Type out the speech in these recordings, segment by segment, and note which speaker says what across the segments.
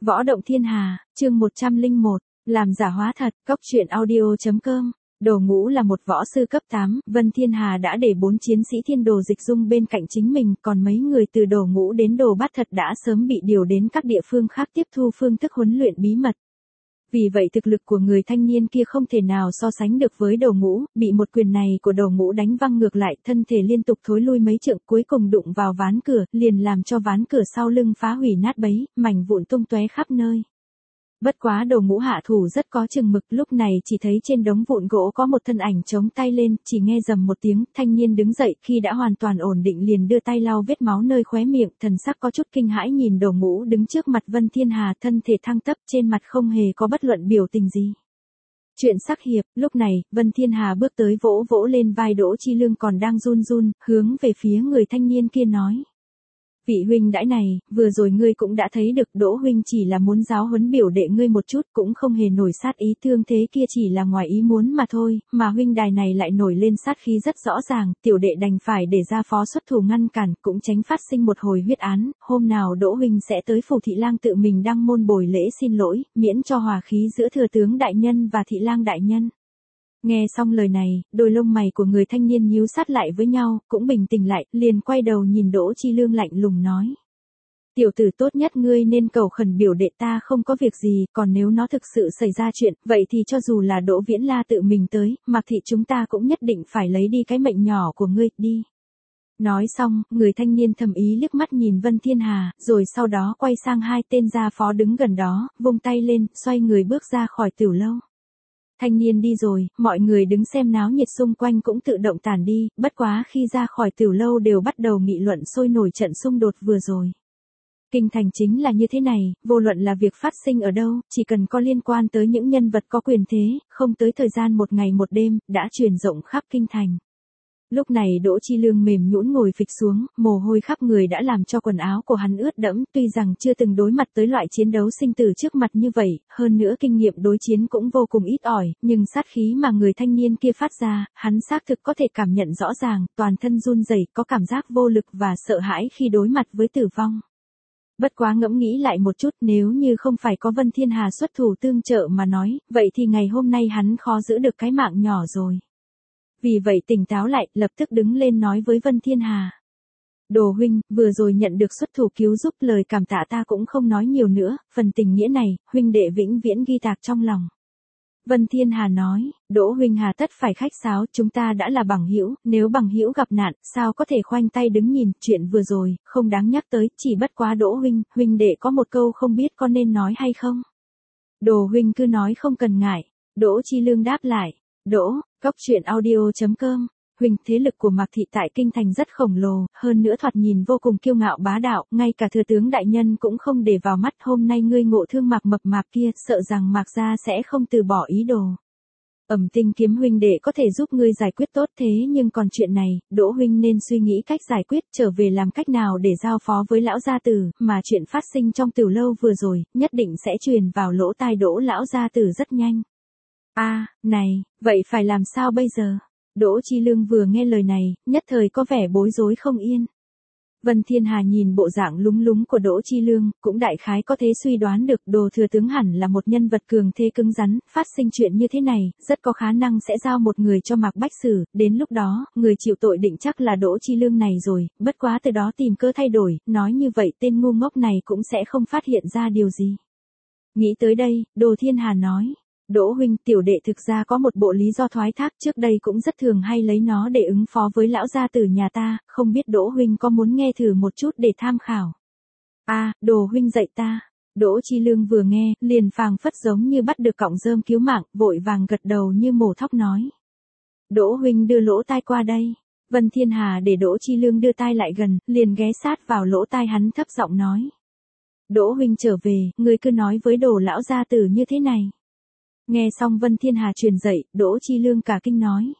Speaker 1: Võ động thiên hà, chương 101, làm giả hóa thật, cóc truyện audio.com. Đồ Ngũ là một võ sư cấp 8, Vân Thiên Hà đã để 4 chiến sĩ thiên đồ dịch dung bên cạnh chính mình, còn mấy người từ Đồ Ngũ đến Đồ Bát Thật đã sớm bị điều đến các địa phương khác tiếp thu phương thức huấn luyện bí mật. Vì vậy thực lực của người thanh niên kia không thể nào so sánh được với Đồ Ngũ, bị một quyền này của Đồ Ngũ đánh văng ngược lại, thân thể liên tục thối lui mấy trượng, cuối cùng đụng vào ván cửa, liền làm cho ván cửa sau lưng phá hủy nát bấy, mảnh vụn tung tóe khắp nơi. Bất quá Đồ Ngũ hạ thủ rất có chừng mực, lúc này chỉ thấy trên đống vụn gỗ có một thân ảnh chống tay lên, chỉ nghe rầm một tiếng, thanh niên đứng dậy, khi đã hoàn toàn ổn định liền đưa tay lau vết máu nơi khóe miệng, thần sắc có chút kinh hãi nhìn Đồ Ngũ đứng trước mặt Vân Thiên Hà, thân thể thăng tấp, trên mặt không hề có bất luận biểu tình gì. Chuyện sắc hiệp, lúc này, Vân Thiên Hà bước tới vỗ vỗ lên vai Đỗ Chi Lương còn đang run run, hướng về phía người thanh niên kia nói. Vị huynh đãi này, vừa rồi ngươi cũng đã thấy được, Đỗ huynh chỉ là muốn giáo huấn biểu đệ ngươi một chút, cũng không hề nổi sát ý, thương thế kia chỉ là ngoài ý muốn mà thôi, mà huynh đài này lại nổi lên sát khí rất rõ ràng, tiểu đệ đành phải để ra phó xuất thủ ngăn cản, cũng tránh phát sinh một hồi huyết án, hôm nào Đỗ huynh sẽ tới phủ thị lang tự mình đăng môn bồi lễ xin lỗi, miễn cho hòa khí giữa thừa tướng đại nhân và thị lang đại nhân. Nghe xong lời này, đôi lông mày của người thanh niên nhíu sát lại với nhau, cũng bình tĩnh lại, liền quay đầu nhìn Đỗ Chi Lương lạnh lùng nói. Tiểu tử tốt nhất ngươi nên cầu khẩn biểu đệ ta không có việc gì, còn nếu nó thực sự xảy ra chuyện, vậy thì cho dù là Đỗ Viễn La tự mình tới, mặc thị chúng ta cũng nhất định phải lấy đi cái mệnh nhỏ của ngươi, đi. Nói xong, người thanh niên thầm ý liếc mắt nhìn Vân Thiên Hà, rồi sau đó quay sang hai tên gia phó đứng gần đó, vung tay lên, xoay người bước ra khỏi tiểu lâu. Thanh niên đi rồi, mọi người đứng xem náo nhiệt xung quanh cũng tự động tản đi, bất quá khi ra khỏi tiểu lâu đều bắt đầu nghị luận sôi nổi trận xung đột vừa rồi. Kinh thành chính là như thế này, vô luận là việc phát sinh ở đâu, chỉ cần có liên quan tới những nhân vật có quyền thế, không tới thời gian một ngày một đêm, đã truyền rộng khắp kinh thành. Lúc này Đỗ Chi Lương mềm nhũn ngồi phịch xuống, mồ hôi khắp người đã làm cho quần áo của hắn ướt đẫm, tuy rằng chưa từng đối mặt tới loại chiến đấu sinh tử trước mặt như vậy, hơn nữa kinh nghiệm đối chiến cũng vô cùng ít ỏi, nhưng sát khí mà người thanh niên kia phát ra, hắn xác thực có thể cảm nhận rõ ràng, toàn thân run rẩy, có cảm giác vô lực và sợ hãi khi đối mặt với tử vong. Bất quá ngẫm nghĩ lại một chút, nếu như không phải có Vân Thiên Hà xuất thủ tương trợ mà nói, vậy thì ngày hôm nay hắn khó giữ được cái mạng nhỏ rồi. Vì vậy tỉnh táo lại, lập tức đứng lên nói với Vân Thiên Hà. Đồ huynh, vừa rồi nhận được xuất thủ cứu giúp, lời cảm tạ ta cũng không nói nhiều nữa, phần tình nghĩa này, huynh đệ vĩnh viễn ghi tạc trong lòng. Vân Thiên Hà nói, Đỗ huynh hà tất phải khách sáo, chúng ta đã là bằng hữu, nếu bằng hữu gặp nạn, sao có thể khoanh tay đứng nhìn, chuyện vừa rồi, không đáng nhắc tới, chỉ bất quá Đỗ huynh đệ có một câu không biết có nên nói hay không. Đồ huynh cứ nói không cần ngại, Đỗ Chi Lương đáp lại. Đỗ, cóc truyện audio.com, huynh, thế lực của Mạc thị tại kinh thành rất khổng lồ, hơn nữa thoạt nhìn vô cùng kiêu ngạo bá đạo, ngay cả thừa tướng đại nhân cũng không để vào mắt, hôm nay ngươi ngộ thương Mạc mập mạp kia, sợ rằng Mạc gia sẽ không từ bỏ ý đồ. Tinh kiếm huynh đệ có thể giúp ngươi giải quyết tốt, thế nhưng còn chuyện này, Đỗ huynh nên suy nghĩ cách giải quyết, trở về làm cách nào để giao phó với lão gia tử, mà chuyện phát sinh trong tiểu lâu vừa rồi, nhất định sẽ truyền vào lỗ tai Đỗ lão gia tử rất nhanh. Này, vậy phải làm sao bây giờ? Đỗ Chi Lương vừa nghe lời này, nhất thời có vẻ bối rối không yên. Vân Thiên Hà nhìn bộ dạng lúng lúng của Đỗ Chi Lương, cũng đại khái có thể suy đoán được Đồ thừa tướng hẳn là một nhân vật cường thế cứng rắn, phát sinh chuyện như thế này, rất có khả năng sẽ giao một người cho Mạc Bách xử, đến lúc đó, người chịu tội định chắc là Đỗ Chi Lương này rồi, bất quá từ đó tìm cơ thay đổi, nói như vậy tên ngu ngốc này cũng sẽ không phát hiện ra điều gì. Nghĩ tới đây, Đồ Thiên Hà nói. Đỗ huynh, tiểu đệ thực ra có một bộ lý do thoái thác, trước đây cũng rất thường hay lấy nó để ứng phó với lão gia tử nhà ta, không biết Đỗ huynh có muốn nghe thử một chút để tham khảo. Đồ huynh dạy ta. Đỗ Chi Lương vừa nghe, liền phảng phất giống như bắt được cọng rơm cứu mạng, vội vàng gật đầu như mổ thóc nói. Đỗ huynh đưa lỗ tai qua đây. Vân Thiên Hà để Đỗ Chi Lương đưa tai lại gần, liền ghé sát vào lỗ tai hắn thấp giọng nói. Đỗ huynh trở về, ngươi cứ nói với Đồ lão gia tử như thế này. Nghe xong Vân Thiên Hà truyền dạy, Đỗ Chi Lương cả kinh nói.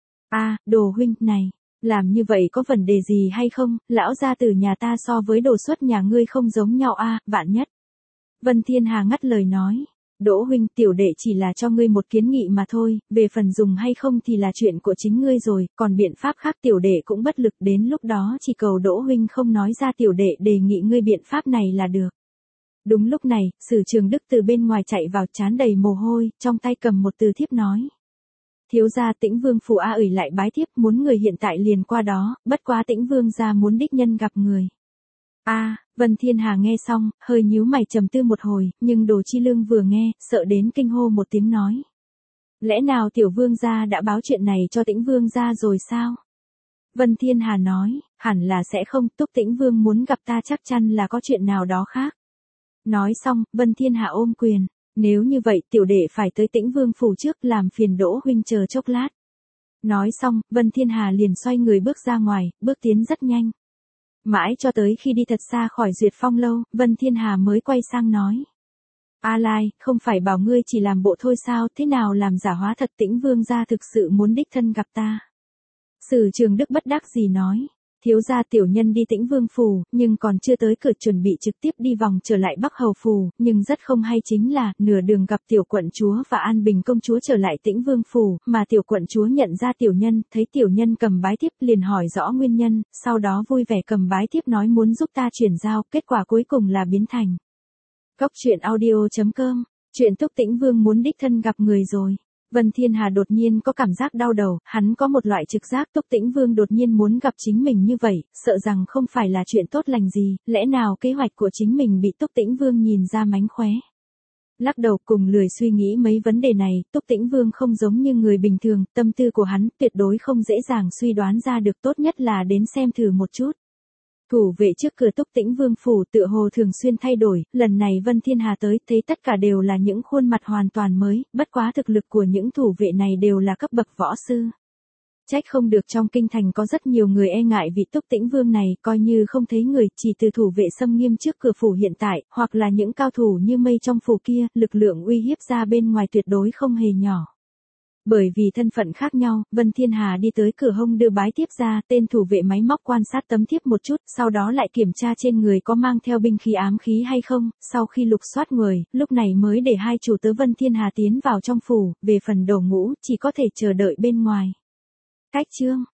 Speaker 1: Đồ huynh, này, làm như vậy có vấn đề gì hay không, lão gia tử nhà ta so với đồ xuất nhà ngươi không giống nhau vạn nhất. Vân Thiên Hà ngắt lời nói. Đỗ huynh, tiểu đệ chỉ là cho ngươi một kiến nghị mà thôi, về phần dùng hay không thì là chuyện của chính ngươi rồi, còn biện pháp khác tiểu đệ cũng bất lực, đến lúc đó chỉ cầu Đỗ huynh không nói ra, tiểu đệ đề nghị ngươi biện pháp này là được. Đúng lúc này, Sử Trường Đức từ bên ngoài chạy vào trán đầy mồ hôi, trong tay cầm một từ thiếp nói. Thiếu gia Tĩnh Vương phủ a ủi lại bái thiếp muốn người hiện tại liền qua đó, bất quá Tĩnh Vương gia muốn đích nhân gặp người. Vân Thiên Hà nghe xong, hơi nhíu mày trầm tư một hồi, nhưng Đồ Chi Lương vừa nghe, sợ đến kinh hô một tiếng nói. Lẽ nào tiểu vương gia đã báo chuyện này cho Tĩnh Vương gia rồi sao? Vân Thiên Hà nói, hẳn là sẽ không, Túc Tĩnh Vương muốn gặp ta chắc chắn là có chuyện nào đó khác. Nói xong, Vân Thiên Hà ôm quyền, nếu như vậy tiểu đệ phải tới Tĩnh Vương phủ trước làm phiền Đỗ huynh chờ chốc lát. Nói xong, Vân Thiên Hà liền xoay người bước ra ngoài, bước tiến rất nhanh. Mãi cho tới khi đi thật xa khỏi Duyệt Phong lâu, Vân Thiên Hà mới quay sang nói. A Lai, không phải bảo ngươi chỉ làm bộ thôi sao, thế nào làm giả hóa thật, Tĩnh Vương gia thực sự muốn đích thân gặp ta. Sử Trường Đức bất đắc dĩ nói, thiếu gia tiểu nhân đi Tĩnh Vương phủ, nhưng còn chưa tới cửa chuẩn bị trực tiếp đi vòng trở lại Bắc Hầu phủ, nhưng rất không hay chính là, nửa đường gặp tiểu quận chúa và An Bình công chúa trở lại Tĩnh Vương phủ, mà tiểu quận chúa nhận ra tiểu nhân, thấy tiểu nhân cầm bái thiếp liền hỏi rõ nguyên nhân, sau đó vui vẻ cầm bái thiếp nói muốn giúp ta chuyển giao, kết quả cuối cùng là biến thành. Cốc truyện audio.com, chuyện Túc Tĩnh Vương muốn đích thân gặp người rồi. Vân Thiên Hà đột nhiên có cảm giác đau đầu, hắn có một loại trực giác Túc Tĩnh Vương đột nhiên muốn gặp chính mình như vậy, sợ rằng không phải là chuyện tốt lành gì, lẽ nào kế hoạch của chính mình bị Túc Tĩnh Vương nhìn ra mánh khóe. Lắc đầu cùng lười suy nghĩ mấy vấn đề này, Túc Tĩnh Vương không giống như người bình thường, tâm tư của hắn tuyệt đối không dễ dàng suy đoán ra được, tốt nhất là đến xem thử một chút. Thủ vệ trước cửa Túc Tĩnh Vương phủ tựa hồ thường xuyên thay đổi, lần này Vân Thiên Hà tới, thấy tất cả đều là những khuôn mặt hoàn toàn mới, bất quá thực lực của những thủ vệ này đều là cấp bậc võ sư. Trách không được trong kinh thành có rất nhiều người e ngại vị Túc Tĩnh Vương này, coi như không thấy người, chỉ từ thủ vệ xâm nghiêm trước cửa phủ hiện tại, hoặc là những cao thủ như mây trong phủ kia, lực lượng uy hiếp ra bên ngoài tuyệt đối không hề nhỏ. Bởi vì thân phận khác nhau, Vân Thiên Hà đi tới cửa hông đưa bái thiếp ra, tên thủ vệ máy móc quan sát tấm thiếp một chút, sau đó lại kiểm tra trên người có mang theo binh khí ám khí hay không, sau khi lục soát người, lúc này mới để hai chủ tớ Vân Thiên Hà tiến vào trong phủ, về phần Đồ Ngũ, chỉ có thể chờ đợi bên ngoài. Cách chương